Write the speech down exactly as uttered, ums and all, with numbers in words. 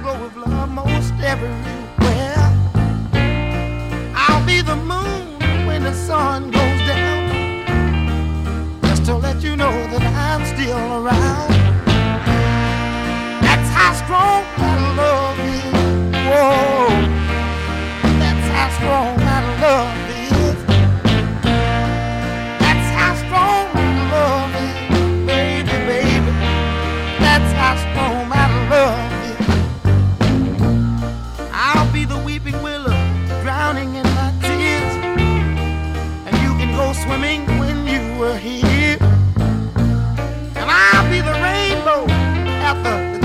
glow of love most everywhere. I'll be the moon when the sun goes down, just to let you know that I'm still around. That's how strong my love is. Whoa, that's how strong my love is. That's how strong my love is, baby, baby. That's how strong my love is. I'll be the weeping willow drowning in my tears, and you can go swimming when you were here. And I'll be the rainbow at the